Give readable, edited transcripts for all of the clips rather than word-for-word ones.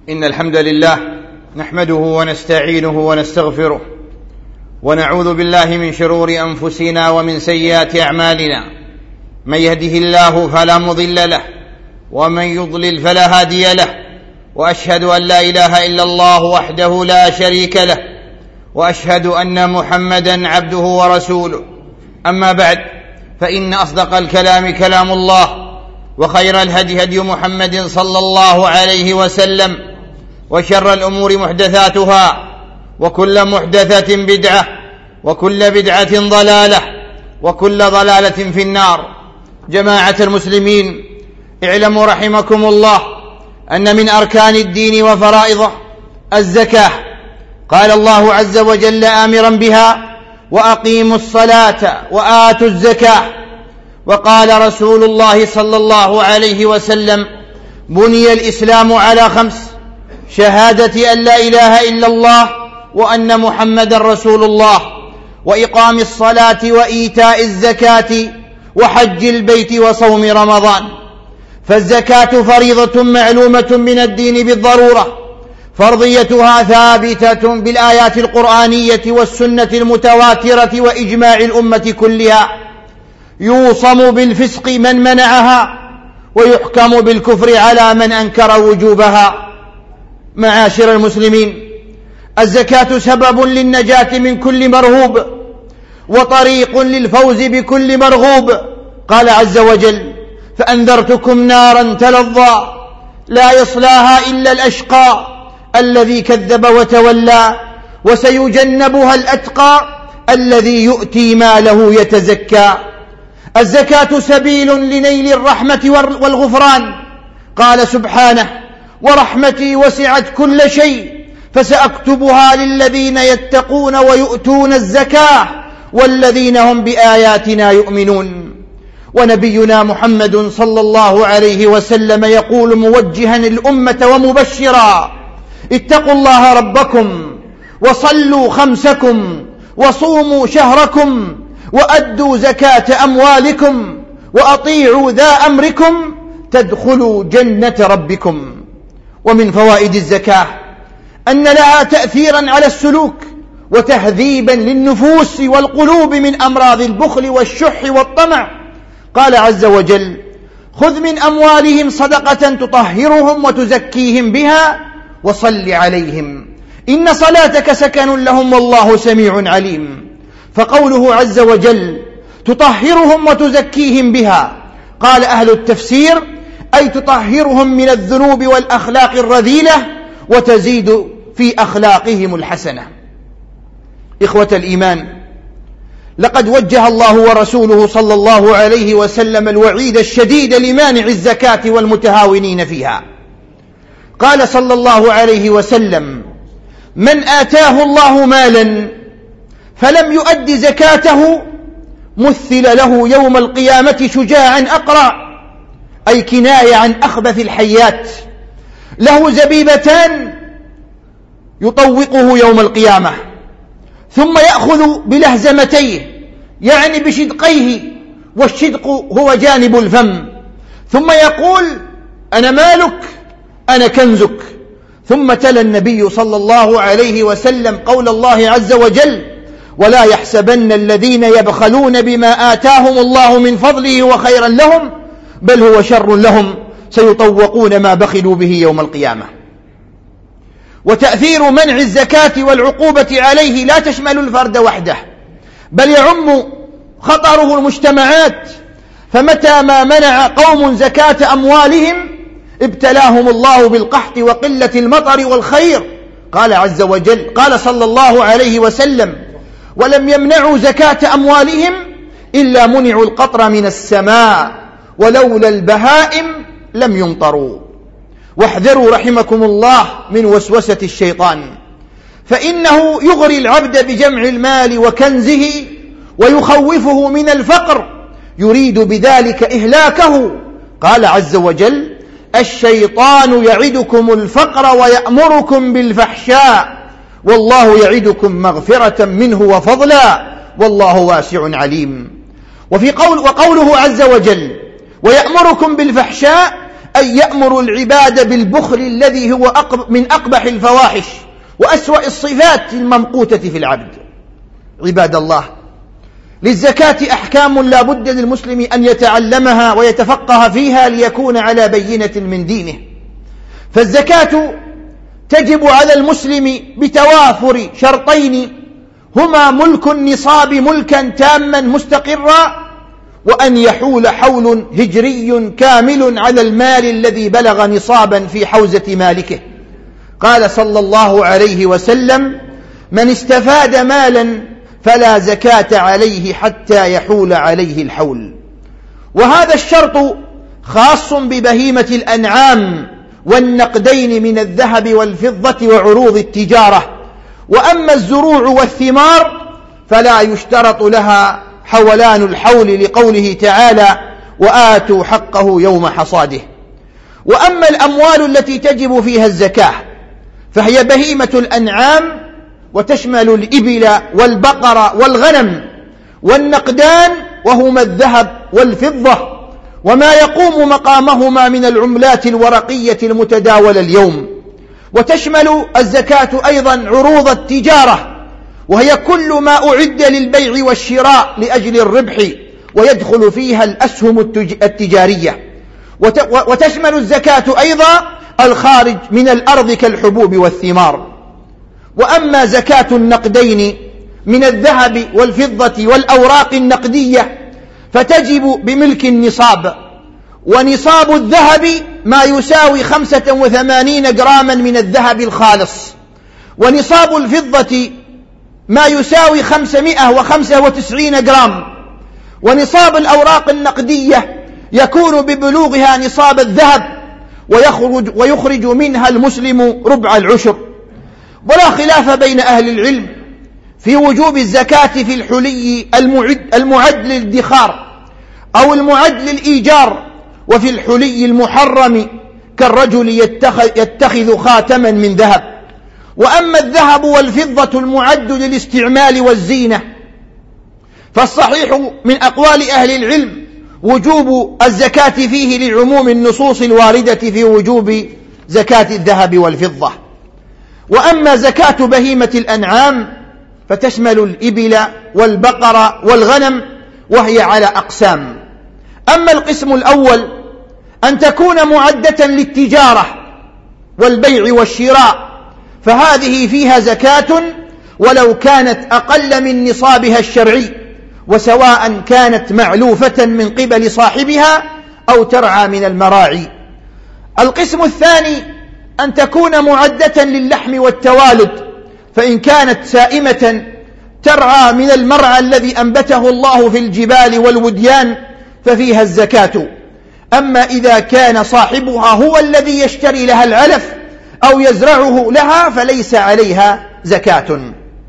إن الحمد لله نحمده ونستعينه ونستغفره ونعوذ بالله من شرور أنفسنا ومن سيئات أعمالنا. من يهده الله فلا مضل له ومن يضلل فلا هادي له، وأشهد أن لا إله إلا الله وحده لا شريك له، وأشهد أن محمدا عبده ورسوله. أما بعد، فإن أصدق الكلام كلام الله، وخير الهدي هدي محمد صلى الله عليه وسلم، وشر الأمور محدثاتها، وكل محدثة بدعة، وكل بدعة ضلالة، وكل ضلالة في النار. جماعة المسلمين، اعلموا رحمكم الله أن من أركان الدين وفرائضه الزكاة. قال الله عز وجل آمرا بها: وأقيموا الصلاة وآتوا الزكاة. وقال رسول الله صلى الله عليه وسلم: بني الإسلام على 5: شهادة أن لا إله إلا الله وأن محمد رسول الله، وإقام الصلاة وإيتاء الزكاة وحج البيت وصوم رمضان. فالزكاة فريضة معلومة من الدين بالضرورة، فرضيتها ثابتة بالآيات القرآنية والسنة المتواترة وإجماع الأمة كلها. يوصم بالفسق من منعها، ويحكم بالكفر على من أنكر وجوبها. معاشر المسلمين، الزكاة سبب للنجاة من كل مرهوب، وطريق للفوز بكل مرغوب. قال عز وجل: فأنذرتكم نارا تلظى لا يصلاها إلا الأشقى الذي كذب وتولى، وسيجنبها الأتقى الذي يؤتي ماله يتزكى. الزكاة سبيل لنيل الرحمة والغفران. قال سبحانه: ورحمتي وسعت كل شيء فسأكتبها للذين يتقون ويؤتون الزكاة والذين هم بآياتنا يؤمنون. ونبينا محمد صلى الله عليه وسلم يقول موجها الأمة ومبشرا: اتقوا الله ربكم وصلوا 5كم وصوموا شهركم وأدوا زكاة أموالكم وأطيعوا ذا أمركم تدخلوا جنة ربكم. ومن فوائد الزكاة أن لها تأثيرا على السلوك وتهذيبا للنفوس والقلوب من أمراض البخل والشح والطمع. قال عز وجل: خذ من أموالهم صدقة تطهرهم وتزكيهم بها وصل عليهم إن صلاتك سكن لهم والله سميع عليم. فقوله عز وجل تطهرهم وتزكيهم بها، قال أهل التفسير: أي تطهرهم من الذنوب والأخلاق الرذيلة وتزيد في أخلاقهم الحسنة. إخوة الإيمان، لقد وجه الله ورسوله صلى الله عليه وسلم الوعيد الشديد لمانع الزكاة والمتهاونين فيها. قال صلى الله عليه وسلم: من آتاه الله مالا فلم يؤد زكاته مثل له يوم القيامة شجاعا أقرع، أي كناية عن أخبث الحيات، له زبيبتان يطوقه يوم القيامة، ثم يأخذ بلهزمتيه، يعني بشدقيه، والشدق هو جانب الفم، ثم يقول: أنا مالك أنا كنزك. ثم تلا النبي صلى الله عليه وسلم قول الله عز وجل: ولا يحسبن الذين يبخلون بما آتاهم الله من فضله وخيرا لهم بل هو شر لهم سيطوقون ما بخلوا به يوم القيامة. وتأثير منع الزكاة والعقوبة عليه لا تشمل الفرد وحده، بل يعم خطره المجتمعات. فمتى ما منع قوم زكاة أموالهم ابتلاهم الله بالقحط وقلة المطر والخير. قال عز وجل: قال صلى الله عليه وسلم: ولم يمنعوا زكاة أموالهم إلا منعوا القطر من السماء ولولا البهائم لم يمطروا. واحذروا رحمكم الله من وسوسة الشيطان، فإنه يغري العبد بجمع المال وكنزه ويخوفه من الفقر، يريد بذلك إهلاكه. قال عز وجل: الشيطان يعدكم الفقر ويأمركم بالفحشاء والله يعدكم مغفرة منه وفضلا والله واسع عليم. وقوله عز وجل: ويأمركم بالفحشاء، أن يأمر العباد بالبخل الذي هو من أقبح الفواحش وأسوأ الصفات الممقوتة في العبد. عباد الله، للزكاة أحكام لا بد للمسلم أن يتعلمها ويتفقه فيها ليكون على بينة من دينه. فالزكاة تجب على المسلم بتوافر شرطين هما ملك النصاب ملكا تاما مستقرا، وأن يحول حول هجري كامل على المال الذي بلغ نصابا في حوزة مالكه. قال صلى الله عليه وسلم: من استفاد مالا فلا زكاة عليه حتى يحول عليه الحول. وهذا الشرط خاص ببهيمة الأنعام والنقدين من الذهب والفضة وعروض التجارة. وأما الزروع والثمار فلا يشترط لها حولان الحول لقوله تعالى: وآتوا حقه يوم حصاده. وأما الأموال التي تجب فيها الزكاة فهي بهيمة الأنعام، وتشمل الإبل والبقر والغنم، والنقدان وهما الذهب والفضة وما يقوم مقامهما من العملات الورقية المتداولة اليوم. وتشمل الزكاة أيضا عروض التجارة، وهي كل ما أعد للبيع والشراء لأجل الربح، ويدخل فيها الأسهم التجارية. وتشمل الزكاة أيضا الخارج من الأرض كالحبوب والثمار. وأما زكاة النقدين من الذهب والفضة والأوراق النقدية فتجب بملك النصاب، ونصاب الذهب ما يساوي 85 جراما من الذهب الخالص، ونصاب الفضة ما يساوي 595 جرام، ونصاب الأوراق النقدية يكون ببلوغها نصاب الذهب، ويخرج منها المسلم ربع العشر. ولا خلاف بين أهل العلم في وجوب الزكاة في الحلي المعد للادخار أو المعد للإيجار، وفي الحلي المحرم كالرجل يتخذ خاتما من ذهب. وأما الذهب والفضة المعد للاستعمال والزينة فالصحيح من أقوال أهل العلم وجوب الزكاة فيه لعموم النصوص الواردة في وجوب زكاة الذهب والفضة. وأما زكاة بهيمة الأنعام فتشمل الإبل والبقر والغنم، وهي على أقسام. أما القسم الأول أن تكون معدة للتجارة والبيع والشراء فهذه فيها زكاة ولو كانت أقل من نصابها الشرعي، وسواء كانت معلوفة من قبل صاحبها أو ترعى من المراعي. القسم الثاني أن تكون معدة للحم والتوالد، فإن كانت سائمة ترعى من المرعى الذي أنبته الله في الجبال والوديان ففيها الزكاة. أما إذا كان صاحبها هو الذي يشتري لها العلف أو يزرعه لها فليس عليها زكاة.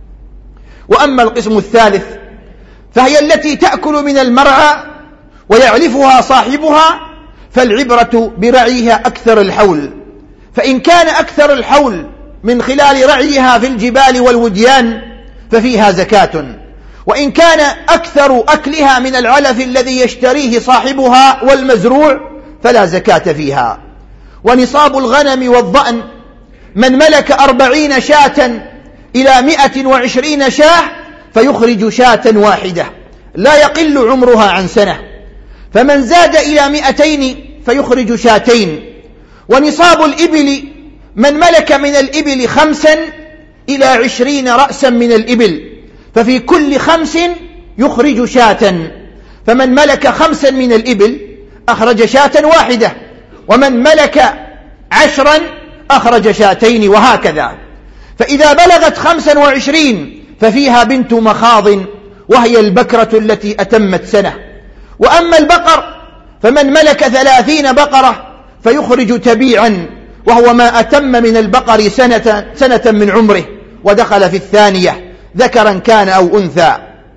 وأما القسم الثالث فهي التي تأكل من المرعى ويعلفها صاحبها، فالعبرة برعيها أكثر الحول، فإن كان أكثر الحول من خلال رعيها في الجبال والوديان ففيها زكاة، وإن كان أكثر أكلها من العلف الذي يشتريه صاحبها والمزروع فلا زكاة فيها. ونصاب الغنم والضأن من ملك 40 شاة إلى 120 شاة فيخرج شاة واحدة لا يقل عمرها عن سنة، فمن زاد إلى 200 فيخرج شاتين. ونصاب الإبل من ملك من الإبل 5 إلى 20 رأسا من الإبل، ففي كل 5 يخرج شاة، فمن ملك 5 من الإبل أخرج شاة واحدة، ومن ملك 10 أخرج شاتين، وهكذا. فإذا بلغت 25 ففيها بنت مخاض، وهي البكرة التي أتمت سنة. وأما البقر فمن ملك 30 بقرة فيخرج تبيعا، وهو ما أتم من البقر سنة من عمره ودخل في الثانية ذكرا كان أو أنثى.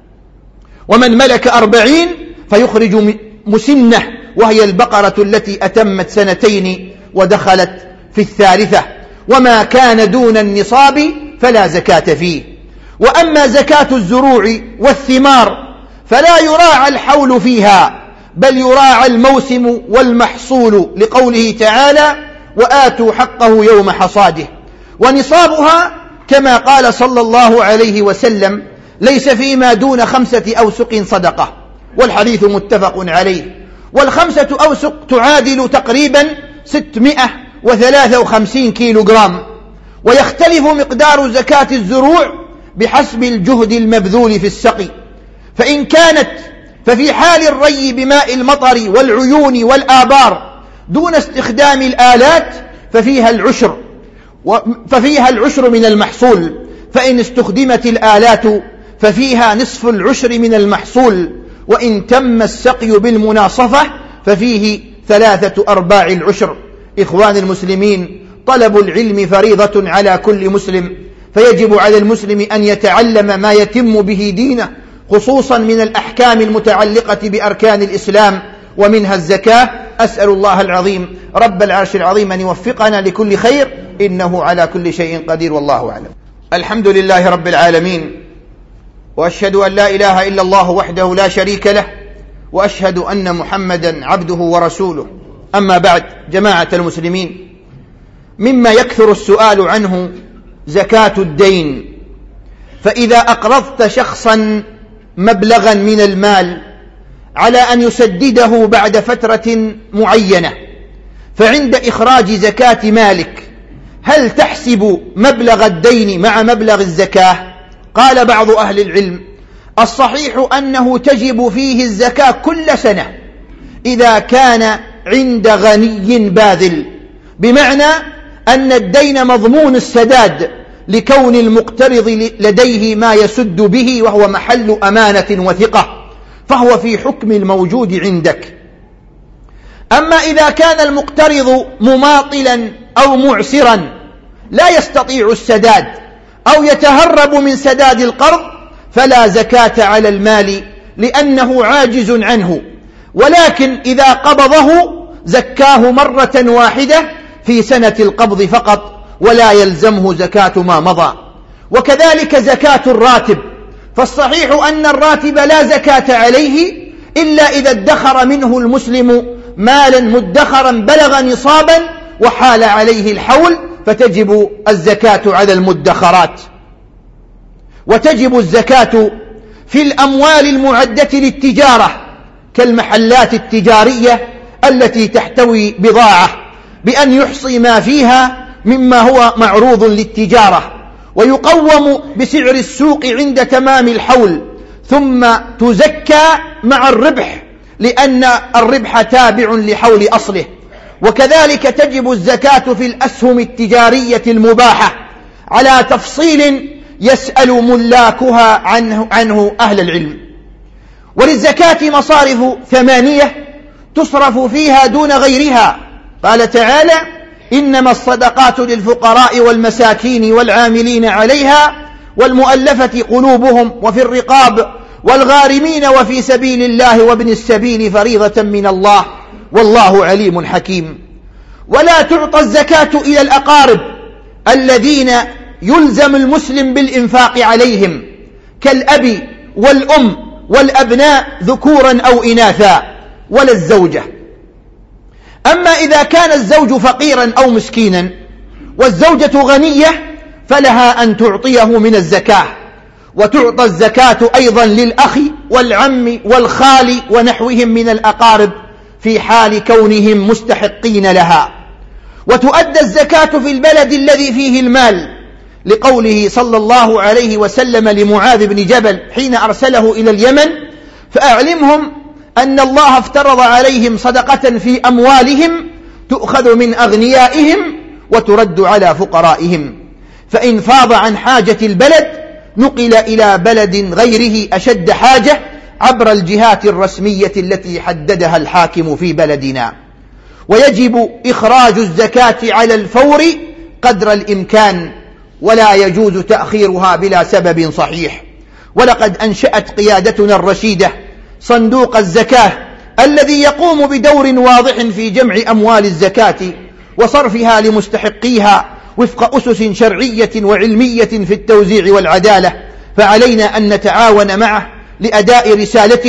ومن ملك 40 فيخرج مسنة، وهي البقرة التي أتمت 2 ودخلت في الثالثة. وما كان دون النصاب فلا زكاة فيه. وأما زكاة الزروع والثمار فلا يراعى الحول فيها، بل يراعى الموسم والمحصول، لقوله تعالى: وآتوا حقه يوم حصاده. ونصابها كما قال صلى الله عليه وسلم: ليس فيما دون 5 أوسق صدقة، والحديث متفق عليه. والخمسة أوسق تعادل تقريبا 653 كيلوغرام. ويختلف مقدار زكاة الزروع بحسب الجهد المبذول في السقي، فإن كانت ففي حال الري بماء المطر والعيون والآبار دون استخدام الآلات ففيها العشر من المحصول، فإن استخدمت الآلات ففيها نصف العشر من المحصول، وإن تم السقي بالمناصفة ففيه 3/4 العشر. إخوان المسلمين، طلب العلم فريضة على كل مسلم، فيجب على المسلم أن يتعلم ما يتم به دينه، خصوصا من الأحكام المتعلقة بأركان الإسلام ومنها الزكاة. أسأل الله العظيم رب العرش العظيم أن يوفقنا لكل خير، إنه على كل شيء قدير، والله أعلم. الحمد لله رب العالمين، وأشهد أن لا إله إلا الله وحده لا شريك له، وأشهد أن محمدا عبده ورسوله. أما بعد، جماعة المسلمين، مما يكثر السؤال عنه زكاة الدين. فإذا أقرضت شخصا مبلغا من المال على أن يسدده بعد فترة معينة، فعند إخراج زكاة مالك هل تحسب مبلغ الدين مع مبلغ الزكاة؟ قال بعض أهل العلم: الصحيح أنه تجب فيه الزكاة كل سنة إذا كان عند غني باذل، بمعنى أن الدين مضمون السداد لكون المقترض لديه ما يسد به، وهو محل أمانة وثقة، فهو في حكم الموجود عندك. أما إذا كان المقترض مماطلا أو معسرا لا يستطيع السداد أو يتهرب من سداد القرض، فلا زكاة على المال لأنه عاجز عنه، ولكن إذا قبضه زكاه مرة واحدة في سنة القبض فقط، ولا يلزمه زكاة ما مضى. وكذلك زكاة الراتب، فالصحيح أن الراتب لا زكاة عليه إلا إذا ادخر منه المسلم مالا مدخرا بلغ نصابا وحال عليه الحول، فتجب الزكاة على المدخرات. وتجب الزكاة في الأموال المعدة للتجارة كالمحلات التجارية التي تحتوي بضاعة، بأن يحصي ما فيها مما هو معروض للتجارة، ويقوم بسعر السوق عند تمام الحول، ثم تزكى مع الربح لأن الربح تابع لحول أصله. وكذلك تجب الزكاة في الأسهم التجارية المباحة على تفصيل يسأل ملاكها عنه أهل العلم. وللزكاة مصارف 8 تصرف فيها دون غيرها. قال تعالى: إنما الصدقات للفقراء والمساكين والعاملين عليها والمؤلفة قلوبهم وفي الرقاب والغارمين وفي سبيل الله وابن السبيل فريضة من الله والله عليم حكيم. ولا تعطى الزكاة إلى الأقارب الذين يلزم المسلم بالإنفاق عليهم كالأب والأم والأبناء ذكورا أو إناثا، ولا الزوجة. أما إذا كان الزوج فقيرا أو مسكينا والزوجة غنية فلها أن تعطيه من الزكاة. وتعطى الزكاة أيضا للأخ والعم والخال ونحوهم من الأقارب في حال كونهم مستحقين لها. وتؤدى الزكاة في البلد الذي فيه المال، لقوله صلى الله عليه وسلم لمعاذ بن جبل حين أرسله إلى اليمن: فأعلمهم أن الله افترض عليهم صدقة في أموالهم تؤخذ من أغنيائهم وترد على فقرائهم، فإن فاض عن حاجة البلد نقل إلى بلد غيره أشد حاجة عبر الجهات الرسمية التي حددها الحاكم في بلدنا. ويجب إخراج الزكاة على الفور قدر الإمكان، ولا يجوز تأخيرها بلا سبب صحيح. ولقد أنشأت قيادتنا الرشيدة صندوق الزكاة الذي يقوم بدور واضح في جمع أموال الزكاة وصرفها لمستحقيها وفق أسس شرعية وعلمية في التوزيع والعدالة، فعلينا أن نتعاون معه لأداء رسالته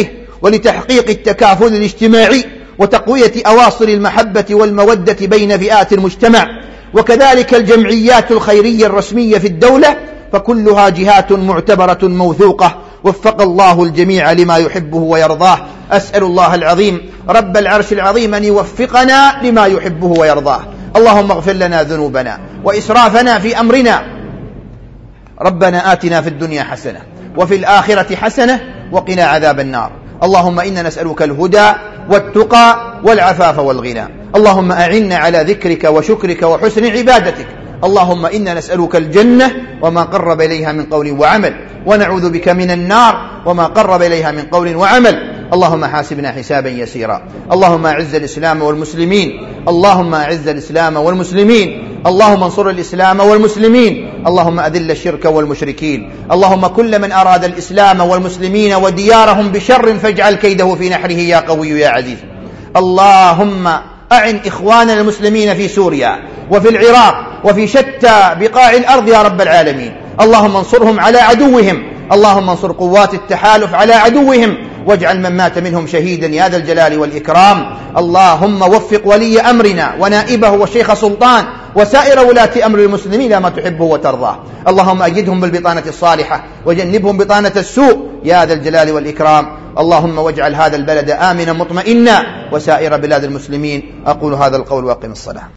ولتحقيق التكافل الاجتماعي وتقوية أواصر المحبة والمودة بين فئات المجتمع، وكذلك الجمعيات الخيرية الرسمية في الدولة، فكلها جهات معتبرة موثوقة. وفق الله الجميع لما يحبه ويرضاه. أسأل الله العظيم رب العرش العظيم أن يوفقنا لما يحبه ويرضاه. اللهم اغفر لنا ذنوبنا وإسرافنا في أمرنا. ربنا آتنا في الدنيا حسنة وفي الآخرة حسنة وقنا عذاب النار. اللهم إنا نسألك الهدى والتقى والعفاف والغنى. اللهم أعنا على ذكرك وشكرك وحسن عبادتك. اللهم إنا نسألك الجنة وما قرب إليها من قول وعمل، ونعوذ بك من النار وما قرب إليها من قول وعمل. اللهم حاسبنا حسابا يسيرا. اللهم أعز الإسلام والمسلمين. اللهم أعز الإسلام والمسلمين. اللهم انصر الإسلام والمسلمين. اللهم أذل الشرك والمشركين. اللهم كل من أراد الإسلام والمسلمين وديارهم بشر فاجعل كيده في نحره يا قوي يا عزيز. اللهم أعن إخواننا المسلمين في سوريا وفي العراق وفي شتى بقاع الأرض يا رب العالمين. اللهم انصرهم على عدوهم. اللهم انصر قوات التحالف على عدوهم، واجعل من مات منهم شهيدا يا ذا الجلال والإكرام. اللهم وفق ولي أمرنا ونائبه والشيخ سلطان وسائر ولاة أمر المسلمين ما تحبه وترضاه. اللهم أجدهم بالبطانة الصالحة وجنبهم بطانة السوء يا ذا الجلال والإكرام. اللهم واجعل هذا البلد آمنا مطمئنا وسائر بلاد المسلمين. أقول هذا القول وأقم الصلاة.